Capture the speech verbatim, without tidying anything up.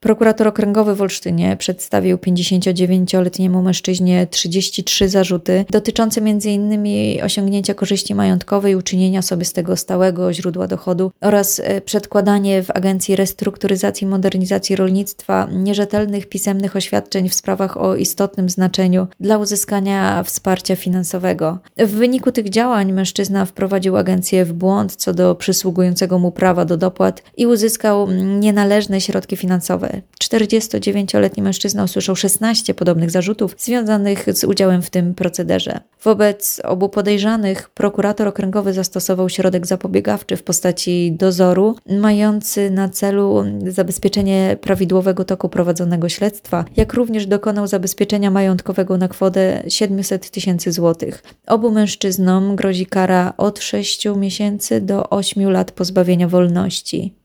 Prokurator okręgowy w Olsztynie przedstawił pięćdziesięciodziewięcioletniemu mężczyźnie trzydzieści trzy zarzuty dotyczące między innymi osiągnięcia korzyści majątkowej, uczynienia sobie z tego stałego źródła dochodu oraz przedkładanie w Agencji Restrukturyzacji i Modernizacji Rolnictwa nierzetelnych pisemnych oświadczeń w sprawach o istotnym znaczeniu dla uzyskania wsparcia finansowego. W wyniku tych działań mężczyzna wprowadził agencję w błąd co do przysługującego mu prawa do dopłat i uzyskał nienależne środki finansowe. czterdziestodziewięcioletni mężczyzna usłyszał szesnaście podobnych zarzutów związanych z udziałem w tym procederze. Wobec obu podejrzanych prokurator okręgowy zastosował środek zapobiegawczy w postaci dozoru, mający na celu zabezpieczenie prawidłowego toku prowadzonego śledztwa, jak również dokonał zabezpieczenia majątkowego na kwotę siedemset tysięcy złotych. Obu mężczyznom grozi kara od sześciu miesięcy do ośmiu lat pozbawienia wolności.